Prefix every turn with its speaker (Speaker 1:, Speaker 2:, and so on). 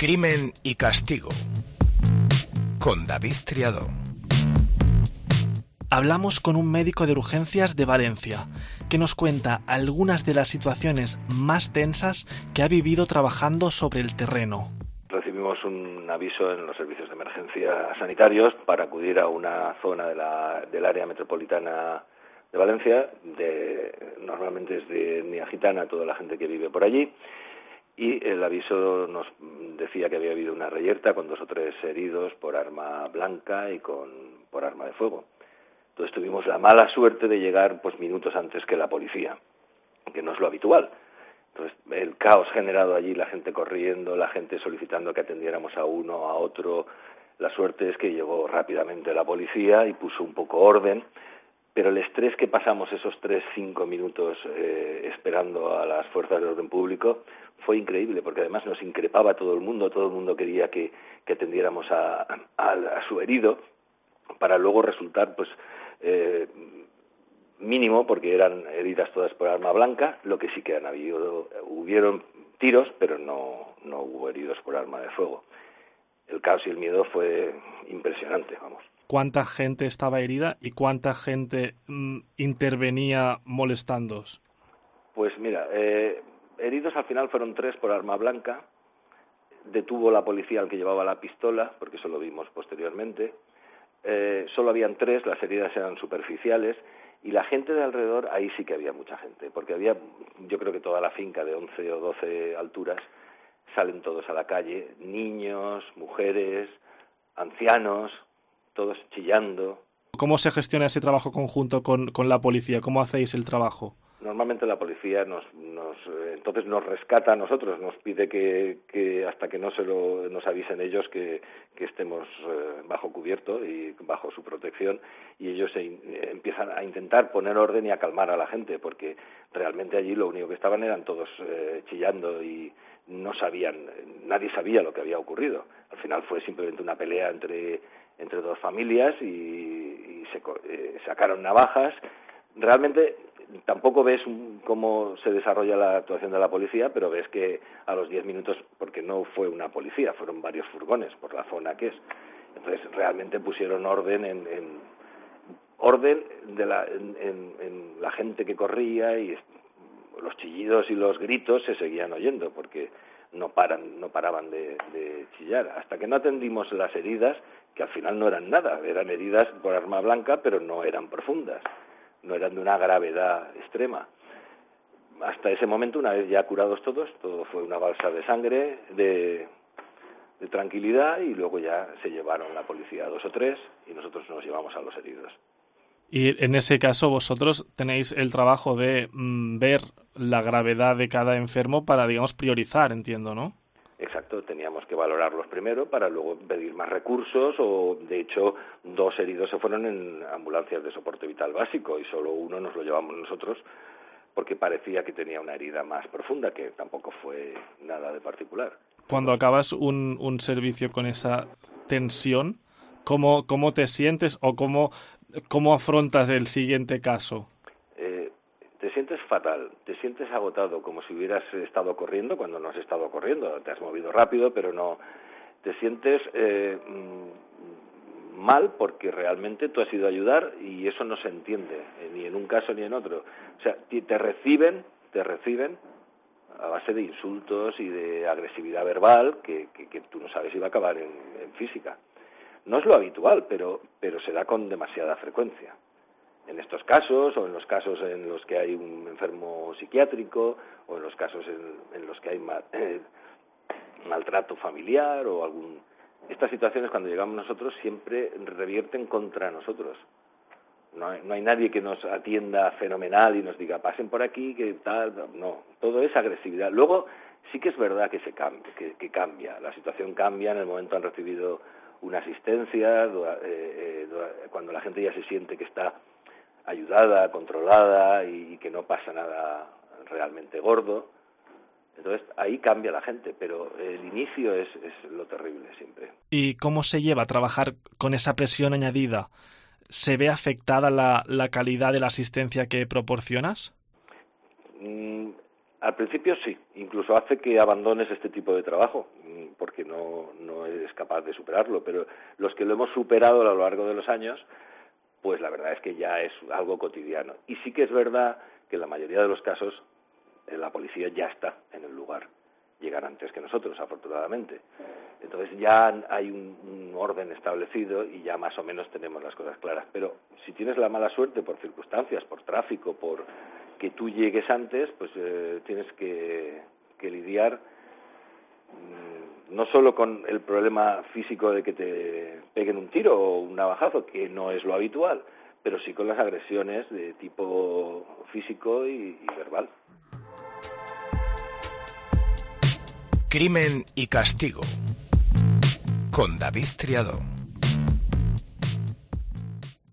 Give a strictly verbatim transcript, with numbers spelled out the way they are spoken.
Speaker 1: Crimen y castigo con David Triadó.
Speaker 2: Hablamos con un médico de urgencias de Valencia, que nos cuenta algunas de las situaciones más tensas que ha vivido trabajando sobre el terreno.
Speaker 3: Recibimos un aviso en los servicios de emergencia sanitarios para acudir a una zona de la, del área metropolitana de Valencia, de, normalmente es de etnia gitana, toda la gente que vive por allí, y el aviso nos decía que había habido una reyerta con dos o tres heridos por arma blanca y con por arma de fuego. Entonces tuvimos la mala suerte de llegar pues minutos antes que la policía, que no es lo habitual. Entonces el caos generado allí, la gente corriendo, la gente solicitando que atendiéramos a uno, a otro. La suerte es que llegó rápidamente la policía y puso un poco orden, pero el estrés que pasamos esos tres, cinco minutos eh, esperando a las fuerzas de orden público fue increíble, porque además nos increpaba todo el mundo, todo el mundo quería que, que atendiéramos a, a, a su herido, para luego resultar pues eh, mínimo, porque eran heridas todas por arma blanca, lo que sí que han habido, hubieron tiros, pero no, no hubo heridos por arma de fuego. El caos y el miedo fue impresionante, vamos.
Speaker 2: ¿Cuánta gente estaba herida y cuánta gente mmm, intervenía molestándoos?
Speaker 3: Pues mira, eh, heridos al final fueron tres por arma blanca. Detuvo la policía al que llevaba la pistola, porque eso lo vimos posteriormente. Eh, solo habían tres, las heridas eran superficiales, y la gente de alrededor, ahí sí que había mucha gente, porque había, yo creo que toda la finca de once o doce alturas, salen todos a la calle, niños, mujeres, ancianos, todos chillando.
Speaker 2: ¿Cómo se gestiona ese trabajo conjunto con, con la policía? ¿Cómo hacéis el trabajo?
Speaker 3: Normalmente la policía nos, nos entonces nos rescata a nosotros, nos pide que, que hasta que no se lo nos avisen ellos que, que estemos eh, bajo cubierto y bajo su protección, y ellos se in, eh, empiezan a intentar poner orden y a calmar a la gente, porque realmente allí lo único que estaban eran todos eh, chillando y no sabían, nadie sabía lo que había ocurrido. Al final fue simplemente una pelea entre entre dos familias y, y se eh, sacaron navajas. Realmente tampoco ves un, cómo se desarrolla la actuación de la policía, pero ves que a los diez minutos, porque no fue una policía, fueron varios furgones por la zona que es. Entonces realmente pusieron orden en, en orden de la en, en, en la gente que corría, y los chillidos y los gritos se seguían oyendo porque no paran, no paraban de, de chillar, hasta que no atendimos las heridas, que al final no eran nada, eran heridas por arma blanca, pero no eran profundas, no eran de una gravedad extrema. Hasta ese momento, una vez ya curados todos, todo fue una balsa de sangre, de, de tranquilidad, y luego ya se llevaron la policía a dos o tres y nosotros nos llevamos a los heridos.
Speaker 2: Y en ese caso vosotros tenéis el trabajo de mmm, ver la gravedad de cada enfermo para, digamos, priorizar, entiendo, ¿no?
Speaker 3: Exacto, teníamos que valorarlos primero para luego pedir más recursos, o de hecho dos heridos se fueron en ambulancias de soporte vital básico y solo uno nos lo llevamos nosotros porque parecía que tenía una herida más profunda, que tampoco fue nada de particular.
Speaker 2: Cuando acabas un, un servicio con esa tensión, ¿cómo, cómo te sientes o cómo, cómo afrontas el siguiente caso?
Speaker 3: Te sientes fatal, te sientes agotado, como si hubieras estado corriendo cuando no has estado corriendo, te has movido rápido, pero no, te sientes eh, mal porque realmente tú has ido a ayudar y eso no se entiende, eh, ni en un caso ni en otro. O sea, te reciben, te reciben a base de insultos y de agresividad verbal que, que, que tú no sabes si va a acabar en, en física. No es lo habitual, pero, pero se da con demasiada frecuencia. En estos casos, o en los casos en los que hay un enfermo psiquiátrico, o en los casos en, en los que hay mal, eh, maltrato familiar o algún... Estas situaciones, cuando llegamos nosotros, siempre revierten contra nosotros. No hay, no hay nadie que nos atienda fenomenal y nos diga, pasen por aquí, que tal... No, todo es agresividad. Luego, sí que es verdad que se cambia, que, que cambia. La situación cambia en el momento han recibido una asistencia, eh, eh, cuando la gente ya se siente que está ayudada, controlada y que no pasa nada realmente gordo. Entonces ahí cambia la gente, pero el inicio es, es lo terrible siempre.
Speaker 2: ¿Y cómo se lleva a trabajar con esa presión añadida? ¿Se ve afectada la, la calidad de la asistencia que proporcionas?
Speaker 3: Mm, Al principio sí, incluso hace que abandones este tipo de trabajo, porque no, no eres capaz de superarlo, pero los que lo hemos superado a lo largo de los años, pues la verdad es que ya es algo cotidiano. Y sí que es verdad que en la mayoría de los casos la policía ya está en el lugar, llegan antes que nosotros, afortunadamente. Entonces ya hay un, un orden establecido y ya más o menos tenemos las cosas claras. Pero si tienes la mala suerte por circunstancias, por tráfico, por que tú llegues antes, pues eh, tienes que, que lidiar mmm, no solo con el problema físico de que te peguen un tiro o un navajazo, que no es lo habitual, pero sí con las agresiones de tipo físico y, y verbal.
Speaker 1: Crimen y castigo con David Triadó.